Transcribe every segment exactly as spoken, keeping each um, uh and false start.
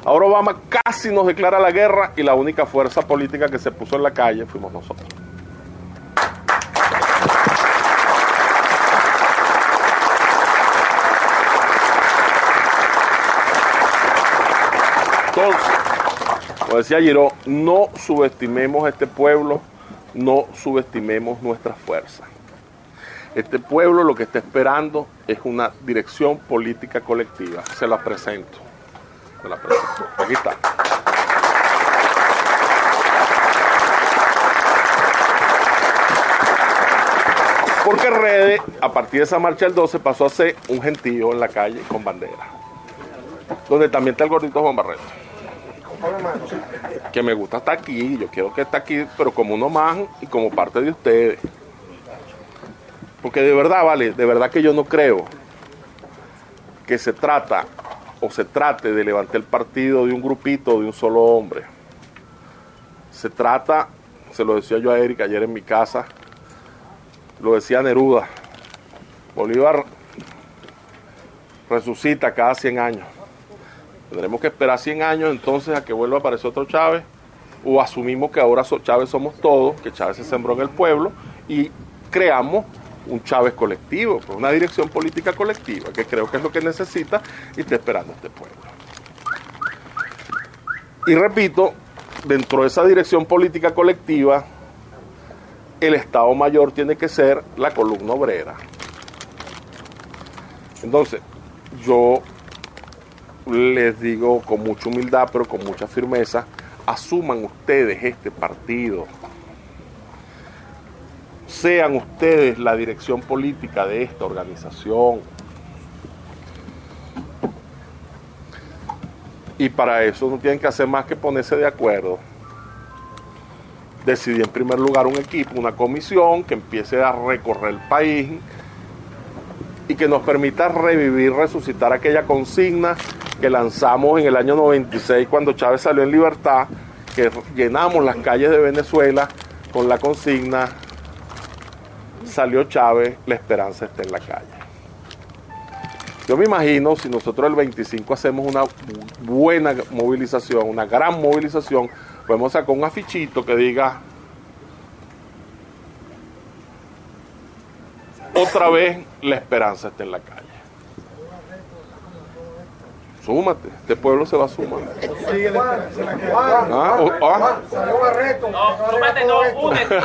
Ahora Obama casi nos declara la guerra y la única fuerza política que se puso en la calle fuimos nosotros. Entonces, como decía Giró, no subestimemos a este pueblo, no subestimemos nuestras fuerzas. Este pueblo lo que está esperando es una dirección política colectiva. Se la presento. Se la presento. Aquí está. Porque Redes, a partir de esa marcha del doce, pasó a ser un gentío en la calle con bandera. Donde también está el gordito Juan Barreto. Que me gusta estar aquí, yo quiero que esté aquí, pero como uno más y como parte de ustedes. Porque de verdad, vale, de verdad que yo no creo que se trata o se trate de levantar el partido de un grupito, de un solo hombre. Se trata, se lo decía yo a Erika ayer en mi casa, lo decía Neruda, Bolívar resucita cada cien años. Tendremos que esperar cien años entonces a que vuelva a aparecer otro Chávez, o asumimos que ahora Chávez somos todos, que Chávez se sembró en el pueblo y creamos un Chávez colectivo, una dirección política colectiva, que creo que es lo que necesita y está esperando este pueblo. Y repito, dentro de esa dirección política colectiva, el Estado Mayor tiene que ser la columna obrera. Entonces, yo les digo con mucha humildad, pero con mucha firmeza, asuman ustedes este partido. Sean ustedes la dirección política de esta organización. Y para eso no tienen que hacer más que ponerse de acuerdo. Decidir en primer lugar un equipo, una comisión que empiece a recorrer el país y que nos permita revivir, resucitar aquella consigna que lanzamos en el año noventa y seis cuando Chávez salió en libertad, que llenamos las calles de Venezuela con la consigna: salió Chávez, la esperanza está en la calle. Yo me imagino, si nosotros el veinticinco hacemos una buena movilización, una gran movilización, podemos sacar un afichito que diga: otra vez la esperanza está en la calle. Súmate, este pueblo se va a sumar. ¿Ah? ¿O, ah? No, súmate, no, únete.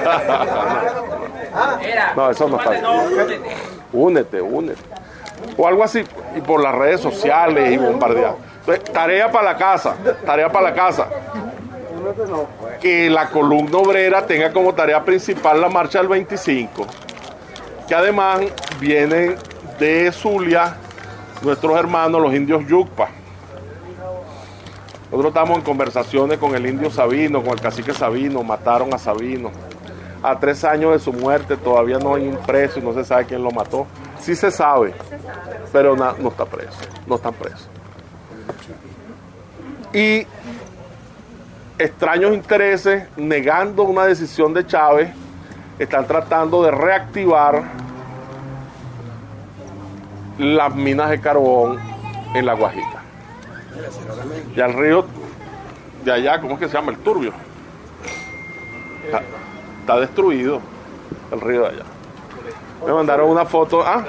No, eso no está bien. Únete, únete. O algo así, y por las redes sociales y bombardear. Entonces, tarea para la casa, tarea para la casa. Que la columna obrera tenga como tarea principal la marcha del veinticinco. Que además vienen de Zulia nuestros hermanos, los indios Yucpa. Nosotros estamos en conversaciones con el indio Sabino, con el cacique Sabino. Mataron a Sabino. A tres años de su muerte todavía no hay un preso y no se sabe quién lo mató. Sí se sabe, pero no, no está preso, no están presos. Y extraños intereses, negando una decisión de Chávez, están tratando de reactivar las minas de carbón en La Guajira. Y al río de allá, ¿cómo es que se llama? El Turbio. Está, está destruido el río de allá. Me mandaron una foto. Ah,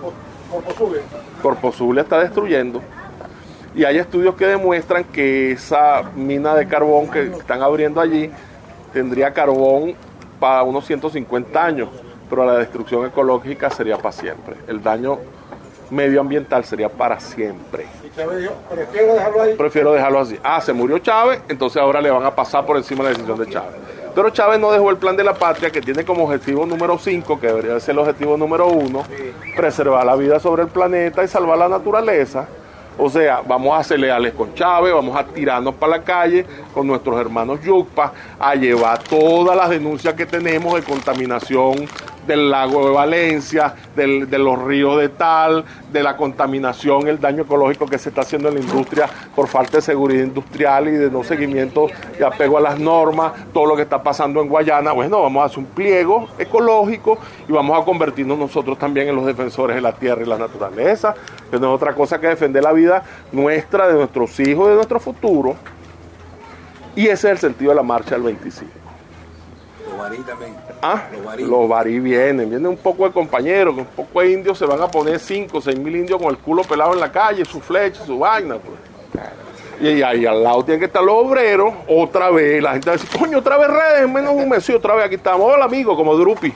Corpo Zulia está destruyendo. Y hay estudios que demuestran que esa mina de carbón que están abriendo allí tendría carbón para unos ciento cincuenta años, pero la destrucción ecológica sería para siempre. El daño medioambiental sería para siempre. Y Chávez dijo, prefiero dejarlo ahí. Prefiero dejarlo así. Ah, se murió Chávez, entonces ahora le van a pasar por encima la decisión de Chávez. Pero Chávez no dejó el plan de la patria, que tiene como objetivo número cinco, que debería ser el objetivo número uno, sí. Preservar la vida sobre el planeta y salvar la naturaleza. O sea, vamos a ser leales con Chávez, vamos a tirarnos para la calle con nuestros hermanos Yucpa, a llevar todas las denuncias que tenemos de contaminación del lago de Valencia, del, de los ríos de tal, de la contaminación, el daño ecológico que se está haciendo en la industria por falta de seguridad industrial y de no seguimiento y apego a las normas, todo lo que está pasando en Guayana. Bueno, vamos a hacer un pliego ecológico y vamos a convertirnos nosotros también en los defensores de la tierra y la naturaleza, que no es otra cosa que defender la vida nuestra, de nuestros hijos, de nuestro futuro. Y ese es el sentido de la marcha del veinticinco. Los barí también. Ah, los barí. Los barí vienen, vienen un poco de compañeros, un poco de indios, se van a poner cinco o seis mil indios con el culo pelado en la calle, su flecha, su vaina. Pues. Y ahí al lado tienen que estar los obreros, otra vez, la gente va a decir, coño, otra vez redes, menos un mes, sí, otra vez aquí estamos, hola amigo, como Drupi.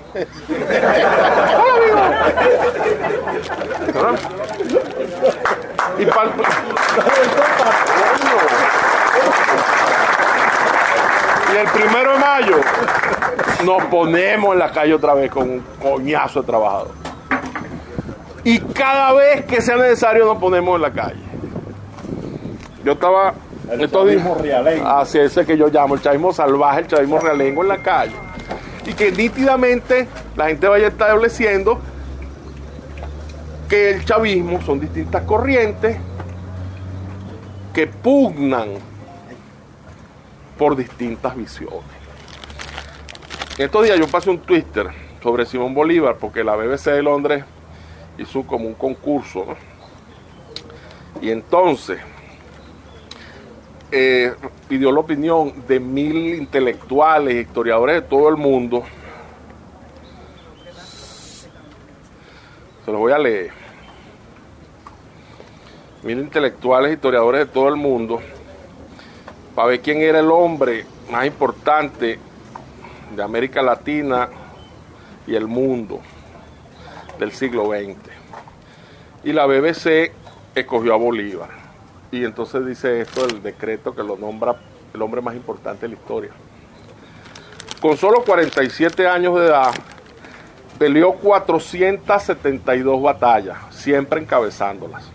Hola amigo. Y para el... Y el primero de mayo nos ponemos en la calle otra vez con un coñazo de trabajador. Y cada vez que sea necesario nos ponemos en la calle. Yo estaba... El chavismo realengo. Así es ese que yo llamo, el chavismo salvaje, el chavismo realengo en la calle. Y que nítidamente la gente vaya estableciendo que el chavismo son distintas corrientes que pugnan por distintas visiones. Estos días yo pasé un Twitter sobre Simón Bolívar porque la B B C de Londres hizo como un concurso, ¿no? Y entonces eh, pidió la opinión de mil intelectuales, historiadores de todo el mundo. Se los voy a leer. Mil intelectuales, historiadores de todo el mundo, para ver quién era el hombre más importante de América Latina y el mundo del siglo veinte. Y la B B C escogió a Bolívar. Y entonces dice esto del decreto que lo nombra el hombre más importante de la historia. Con solo cuarenta y siete años de edad, peleó cuatrocientas setenta y dos batallas, siempre encabezándolas.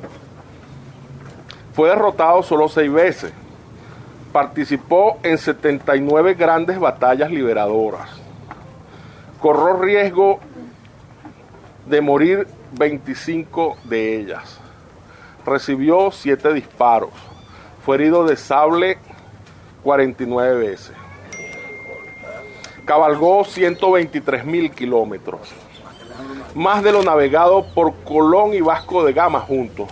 Fue derrotado solo seis veces. Participó en setenta y nueve grandes batallas liberadoras. Corrió riesgo de morir veinticinco de ellas. Recibió siete disparos. Fue herido de sable cuarenta y nueve veces. Cabalgó ciento veintitrés mil kilómetros. Más de lo navegado por Colón y Vasco de Gama juntos.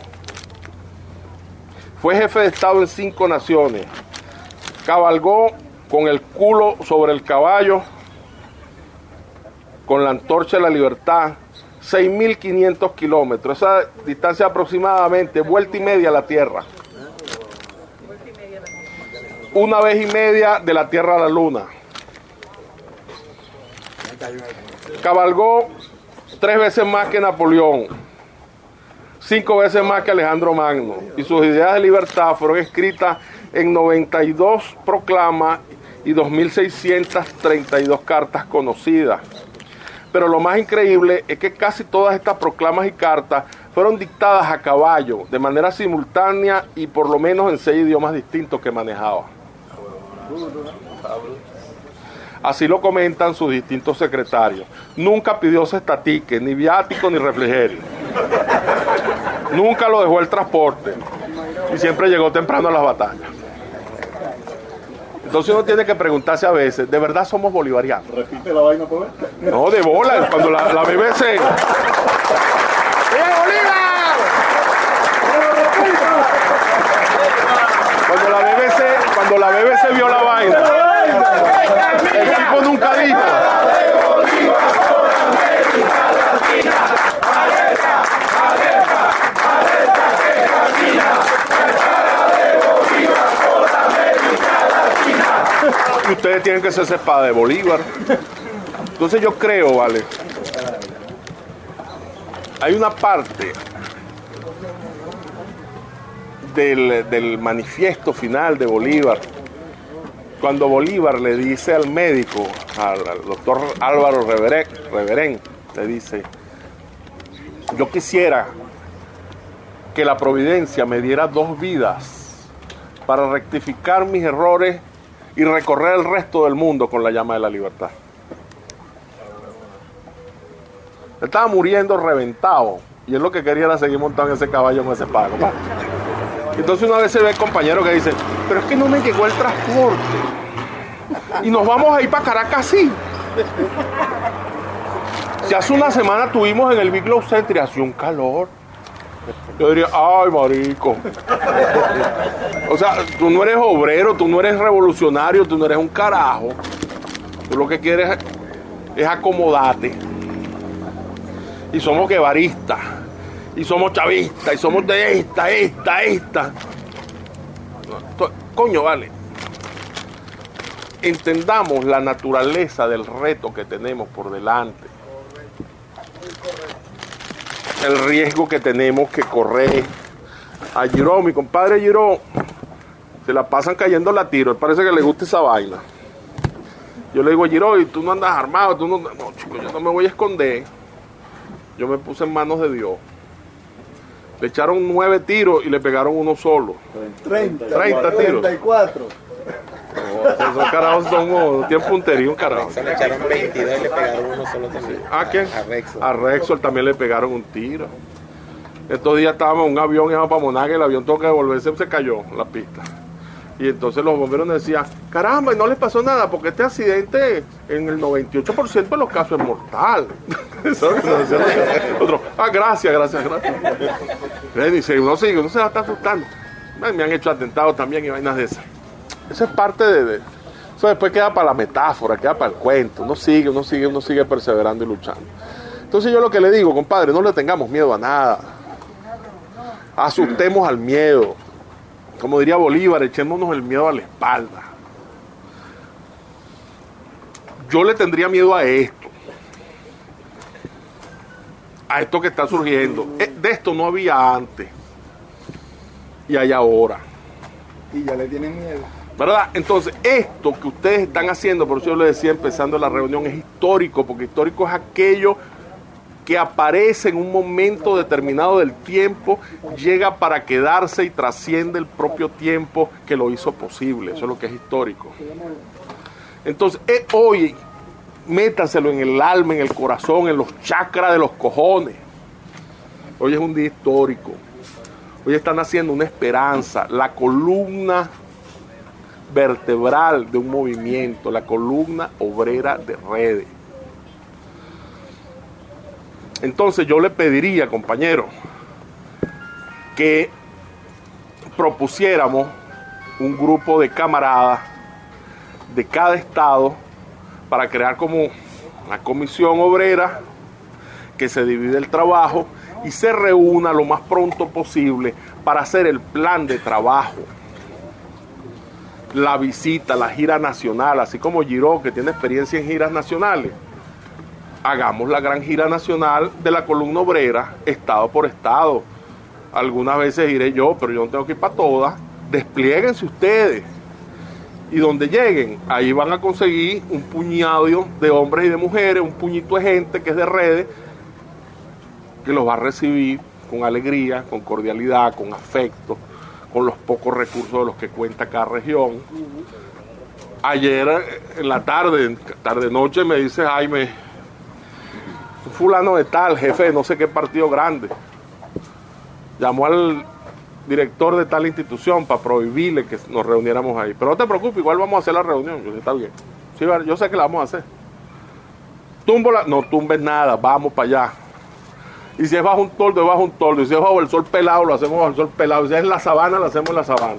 Fue jefe de Estado en cinco naciones. Cabalgó con el culo sobre el caballo, con la antorcha de la libertad, seis mil quinientos kilómetros. Esa distancia aproximadamente, vuelta y media a la Tierra. Una vez y media de la Tierra a la Luna. Cabalgó tres veces más que Napoleón, cinco veces más que Alejandro Magno, y sus ideas de libertad fueron escritas en noventa y dos proclamas y dos mil seiscientas treinta y dos cartas conocidas. Pero lo más increíble es que casi todas estas proclamas y cartas fueron dictadas a caballo, de manera simultánea y por lo menos en seis idiomas distintos que manejaba. Así lo comentan sus distintos secretarios. Nunca pidió cestatique, ni viático, ni refrigerio. Nunca lo dejó el transporte. Y siempre llegó temprano a las batallas. Entonces uno tiene que preguntarse a veces, ¿de verdad somos bolivarianos? Repite la vaina por ver. No, de bola, cuando la, la B B C... ¡Eh, Bolívar! Cuando la B B C, cuando la B B C vio la vaina, el tipo nunca dijo... Y ustedes tienen que ser espada de Bolívar. Entonces yo creo, vale, hay una parte del, del manifiesto final de Bolívar, cuando Bolívar le dice al médico, al, al doctor Álvaro Reverén, Reverén, le dice, yo quisiera que la providencia me diera dos vidas para rectificar mis errores y recorrer el resto del mundo con la llama de la libertad. Estaba muriendo reventado. Y él lo que quería era seguir montado en ese caballo con ese pago. Entonces una vez se ve el compañero que dice, pero es que no me llegó el transporte. Y nos vamos a ir para Caracas así. Si hace una semana estuvimos en el Big Globe Center y hacía un calor. Yo diría, ay, marico. O sea, tú no eres obrero, tú no eres revolucionario, tú no eres un carajo. Tú lo que quieres es acomodarte. Y somos guevaristas. Y somos chavistas. Y somos de esta, esta, esta. Coño, vale. Entendamos la naturaleza del reto que tenemos por delante. El riesgo que tenemos que correr. A Giro, mi compadre Giro, se la pasan cayendo la tiro. Él parece que le gusta esa vaina. Yo le digo, Giro, y tú no andas armado, tú no... No, chico, yo no me voy a esconder. Yo me puse en manos de Dios. Le echaron nueve tiros y le pegaron uno solo. treinta, treinta tiros. treinta y cuatro. No, esos carajos son, tienen puntería, un carajo. Se le echaron veintidós y le pegaron uno solo también. ¿A quién? A Rexol. A Rexol también le pegaron un tiro. Estos días estábamos en un avión, íbamos para Monaga, y el avión tuvo que devolverse, se cayó en la pista. Y entonces los bomberos nos decían, caramba, y no les pasó nada, porque este accidente en el noventa y ocho por ciento de los casos es mortal. Eso es lo que nos decían. Otro, ah, gracias, gracias, gracias. Y dice, uno sigue, uno se va a estar asustando. Me han hecho atentados también y vainas de esas. Eso es parte de, de... Eso después queda para la metáfora, queda para el cuento. Uno sigue, uno sigue, uno sigue perseverando y luchando. Entonces yo lo que le digo, compadre, no le tengamos miedo a nada. Asustemos al miedo. Como diría Bolívar, echémonos el miedo a la espalda. Yo le tendría miedo a esto. A esto que está surgiendo. De esto no había antes. Y hay ahora. Y ya le tienen miedo. ¿Verdad? Entonces, esto que ustedes están haciendo, por eso yo les decía empezando la reunión, es histórico, porque histórico es aquello que aparece en un momento determinado del tiempo, llega para quedarse y trasciende el propio tiempo que lo hizo posible. Eso es lo que es histórico. Entonces, eh, hoy, métaselo en el alma, en el corazón, en los chakras de los cojones. Hoy es un día histórico. Hoy están haciendo una esperanza, la columna vertebral de un movimiento, la columna obrera de redes. Entonces yo le pediría, compañero, que propusiéramos un grupo de camaradas de cada estado para crear como una comisión obrera que se divide el trabajo y se reúna lo más pronto posible para hacer el plan de trabajo, la visita, la gira nacional, así como Giro, que tiene experiencia en giras nacionales. Hagamos la gran gira nacional de la columna obrera, estado por estado. Algunas veces iré yo, pero yo no tengo que ir para todas. Desplieguense ustedes. Y donde lleguen, ahí van a conseguir un puñado de hombres y de mujeres, un puñito de gente que es de redes, que los va a recibir con alegría, con cordialidad, con afecto, con los pocos recursos de los que cuenta cada región. Ayer en la tarde, tarde-noche, me dice Jaime, un fulano de tal, jefe de no sé qué partido grande, llamó al director de tal institución para prohibirle que nos reuniéramos ahí. Pero no te preocupes, igual vamos a hacer la reunión. Yo dije, está bien. Sí, yo sé que la vamos a hacer. Tumbo la... No tumbes nada, vamos para allá. Y si es bajo un toldo, es bajo un toldo. Y si es bajo el sol pelado, lo hacemos bajo el sol pelado. Y si es en la sabana, lo hacemos en la sabana.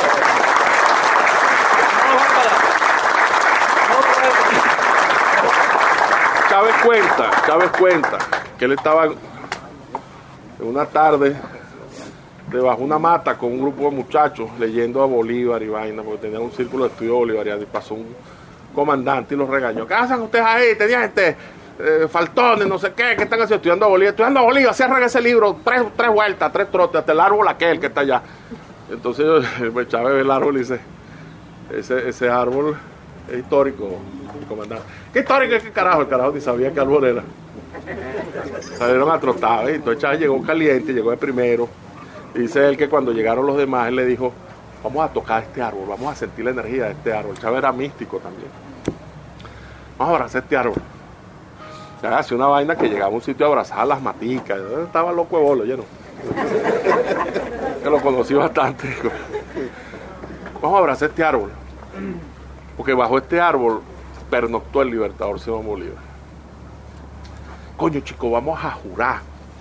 Chávez cuenta, Chávez cuenta que él estaba en una tarde debajo de una mata con un grupo de muchachos leyendo a Bolívar y vaina, porque tenía un círculo de estudio bolivariano, y pasó un comandante y los regañó. ¿Qué hacen ustedes ahí? Tenía gente, eh, faltones, no sé qué, ¿qué están haciendo? Estudiando a Bolívar, estudiando a Bolívar, cierran ese libro, tres, tres vueltas, tres trotes, hasta el árbol aquel que está allá. Entonces pues, Chávez ve el árbol y dice, ese, ese árbol es histórico, comandante. ¿Qué histórico es? ¿Qué carajo? El carajo ni sabía qué árbol era. Salieron a trotar, ¿eh? Entonces Chávez llegó caliente, llegó de primero. Dice él que cuando llegaron los demás, él le dijo, vamos a tocar este árbol, vamos a sentir la energía de este árbol. Chávez era místico también. Vamos a abrazar este árbol. Hace una vaina que llegaba a un sitio a abrazar a las maticas. Estaba loco de bolo, lleno. Que lo conocí bastante. Vamos a abrazar este árbol. Porque bajo este árbol pernoctó el libertador Simón Bolívar. Coño, chico, vamos a jurar.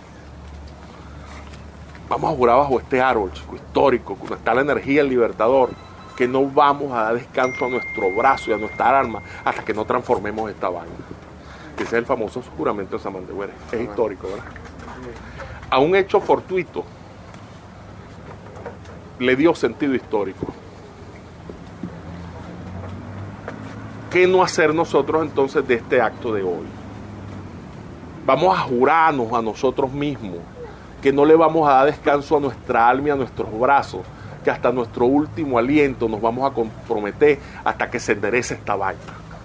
Vamos a jurar bajo este árbol, chico, histórico, donde está la energía del libertador, que no vamos a dar descanso a nuestro brazo y a nuestra arma hasta que no transformemos esta vaina. Ese es el famoso juramento de Samandegüere. Es histórico, ¿verdad? A un hecho fortuito le dio sentido histórico. ¿Qué no hacer nosotros entonces de este acto de hoy? Vamos a jurarnos a nosotros mismos que no le vamos a dar descanso a nuestra alma y a nuestros brazos, que hasta nuestro último aliento nos vamos a comprometer hasta que se enderece esta vaina.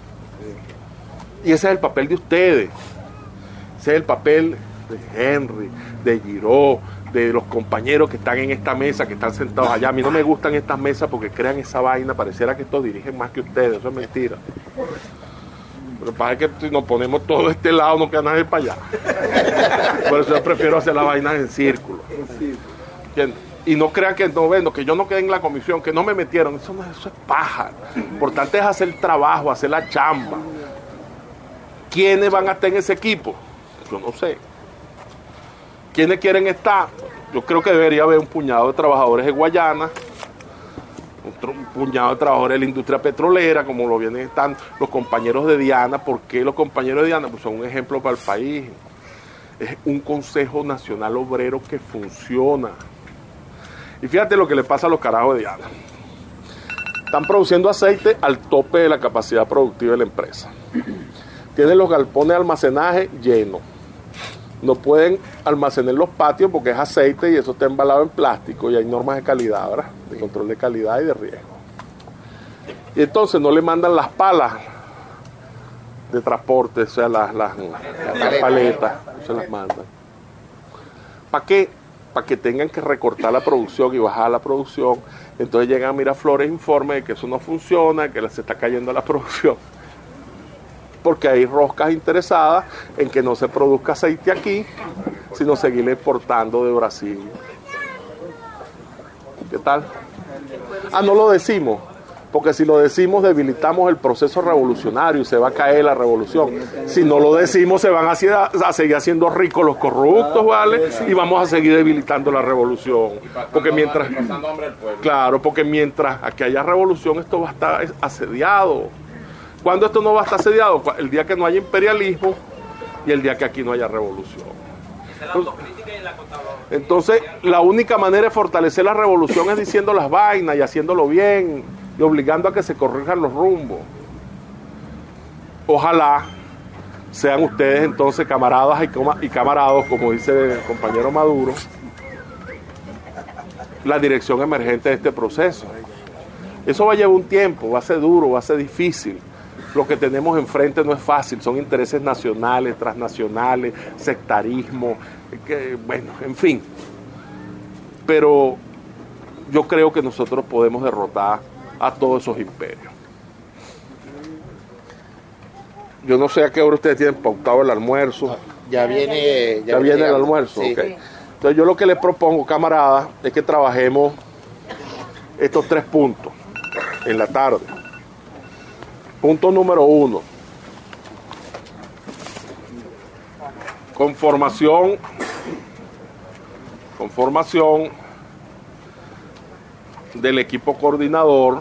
Y ese es el papel de ustedes. Ese es el papel de Henry, de Giró, de los compañeros que están en esta mesa, que están sentados allá. A mí no me gustan estas mesas porque crean esa vaina, pareciera que estos dirigen más que ustedes, eso es mentira. Pero pasa que si nos ponemos todo este lado no queda nadie para allá. Por eso yo prefiero hacer las vainas en círculo. ¿Entiendes? Y no crean que no ven, que yo no quedé en la comisión, que no me metieron, eso, no, eso es paja. Lo importante es hacer el trabajo, hacer la chamba. ¿Quiénes van a estar en ese equipo? Yo no sé. ¿Quiénes quieren estar? Yo creo que debería haber un puñado de trabajadores de Guayana, un puñado de trabajadores de la industria petrolera, como lo vienen estando los compañeros de Diana. ¿Por qué los compañeros de Diana? Pues son un ejemplo para el país. Es un Consejo Nacional Obrero que funciona. Y fíjate lo que le pasa a los carajos de Diana. Están produciendo aceite al tope de la capacidad productiva de la empresa. Tienen los galpones de almacenaje llenos. No pueden almacenar los patios porque es aceite y eso está embalado en plástico y hay normas de calidad, ¿verdad? De control de calidad y de riesgo. Y entonces no le mandan las palas de transporte, o sea, las, las, las paletas, se las mandan. ¿Para qué? Para que tengan que recortar la producción y bajar la producción. Entonces llegan a Miraflores informes de que eso no funciona, que se está cayendo la producción. Porque hay roscas interesadas en que no se produzca aceite aquí, sino seguirle exportando de Brasil. ¿Qué tal? Ah, no lo decimos, porque si lo decimos debilitamos el proceso revolucionario y se va a caer la revolución. Si no lo decimos se van a, hacer, a seguir haciendo ricos los corruptos, ¿vale? Y vamos a seguir debilitando la revolución. Porque mientras, claro, porque mientras aquí haya revolución esto va a estar asediado. ¿Cuándo esto no va a estar asediado? El día que no haya imperialismo y el día que aquí no haya revolución. Entonces, la única manera de fortalecer la revolución es diciendo las vainas y haciéndolo bien y obligando a que se corrijan los rumbos. Ojalá sean ustedes entonces camaradas y, coma, y camarados, como dice el compañero Maduro, la dirección emergente de este proceso. Eso va a llevar un tiempo, va a ser duro, va a ser difícil. Lo que tenemos enfrente no es fácil, son intereses nacionales, transnacionales, sectarismo, que, bueno, en fin. Pero yo creo que nosotros podemos derrotar a todos esos imperios. Yo no sé a qué hora ustedes tienen pautado el almuerzo. Ya viene, ya, ya viene llegando el almuerzo, sí. Okay. Entonces yo lo que les propongo, camaradas, es que trabajemos estos tres puntos en la tarde. Punto número uno. Conformación. Conformación del equipo coordinador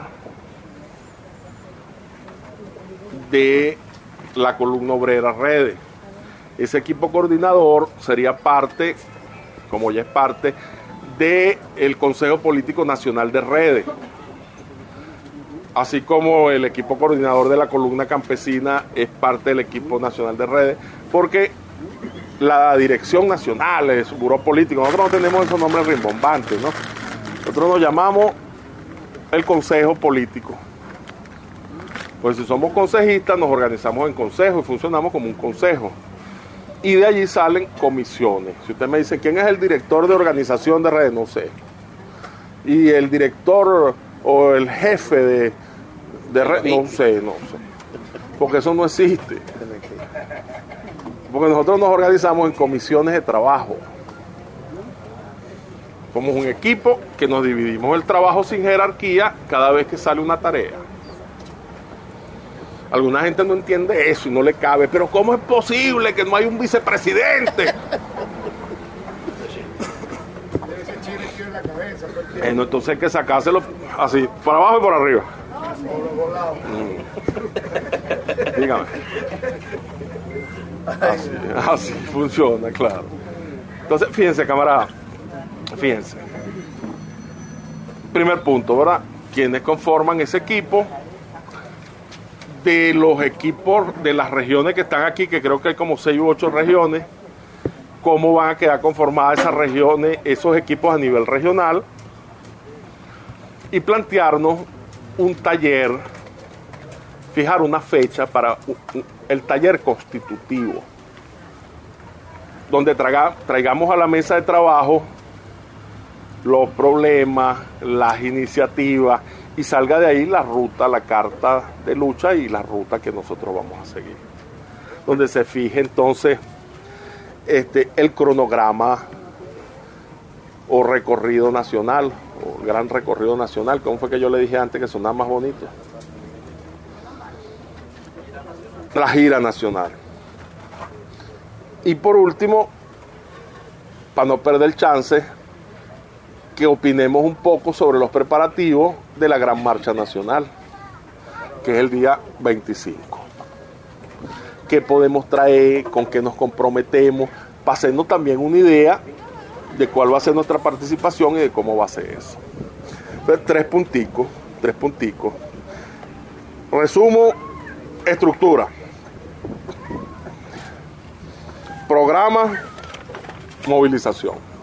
de la columna obrera Redes. Ese equipo coordinador sería parte, como ya es parte, del Consejo Político Nacional de Redes. Así como el equipo coordinador de la columna campesina es parte del equipo nacional de Redes, porque la dirección nacional es un buró político. Nosotros no tenemos esos nombres rimbombantes, ¿no? Nosotros nos llamamos el Consejo Político. Pues si somos consejistas, nos organizamos en consejo y funcionamos como un consejo. Y de allí salen comisiones. Si usted me dice, ¿quién es el director de organización de Redes? No sé. Y el director o el jefe de, de Redes, no sé, no sé. Porque eso no existe. Porque nosotros nos organizamos en comisiones de trabajo. Somos un equipo que nos dividimos el trabajo sin jerarquía cada vez que sale una tarea. Alguna gente no entiende eso y no le cabe, pero ¿cómo es posible que no hay un vicepresidente? Eh, no, entonces hay que sacárselo así, para abajo y por arriba. Mm. Dígame. Así, así funciona, claro. Entonces, fíjense, camarada, fíjense. Primer punto, ¿verdad? ¿Quiénes conforman ese equipo? De los equipos de las regiones que están aquí, que creo que hay como seis u ocho regiones, ¿cómo van a quedar conformadas esas regiones, esos equipos a nivel regional? Y plantearnos un taller, fijar una fecha para el taller constitutivo, donde traiga, traigamos a la mesa de trabajo los problemas, las iniciativas, y salga de ahí la ruta, la carta de lucha y la ruta que nosotros vamos a seguir. Donde se fije entonces este, el cronograma o recorrido nacional, o el gran recorrido nacional, como fue que yo le dije antes que sonaba más bonito. La gira nacional. Y por último, para no perder el chance, que opinemos un poco sobre los preparativos de la Gran Marcha Nacional, que es el día veinticinco. ¿Qué podemos traer? ¿Con qué nos comprometemos? Para hacernos también una idea de cuál va a ser nuestra participación y de cómo va a ser eso. Entonces, tres punticos, tres punticos. Resumo, estructura. Programa, movilización.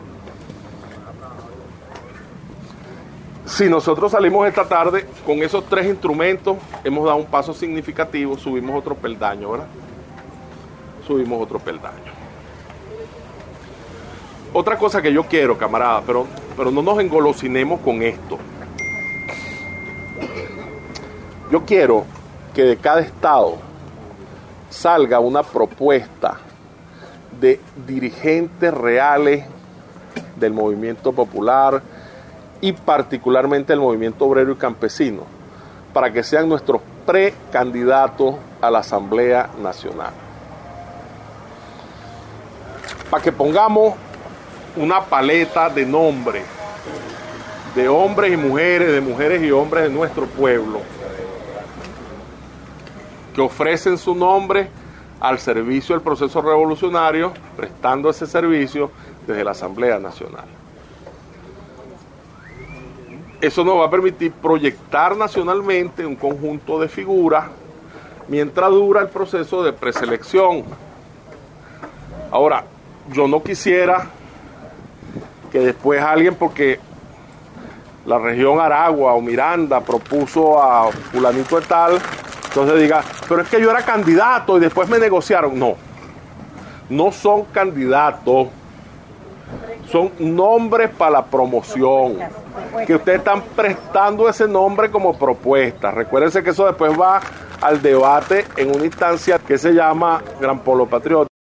Si nosotros salimos esta tarde con esos tres instrumentos, hemos dado un paso significativo, subimos otro peldaño, ¿verdad? Subimos otro peldaño. Otra cosa que yo quiero, camarada, pero, pero no nos engolosinemos con esto. Yo quiero que de cada estado salga una propuesta de dirigentes reales del movimiento popular y particularmente el movimiento obrero y campesino, para que sean nuestros precandidatos a la Asamblea Nacional. Para que pongamos una paleta de nombres, de hombres y mujeres, de mujeres y hombres de nuestro pueblo, que ofrecen su nombre al servicio del proceso revolucionario, prestando ese servicio desde la Asamblea Nacional. Eso nos va a permitir proyectar nacionalmente un conjunto de figuras mientras dura el proceso de preselección. Ahora, yo no quisiera que después alguien, porque la región Aragua o Miranda propuso a fulanito de tal, entonces diga, pero es que yo era candidato y después me negociaron. No, no son candidatos, son nombres para la promoción, que ustedes están prestando ese nombre como propuesta. Recuérdense que eso después va al debate en una instancia que se llama Gran Polo Patriota.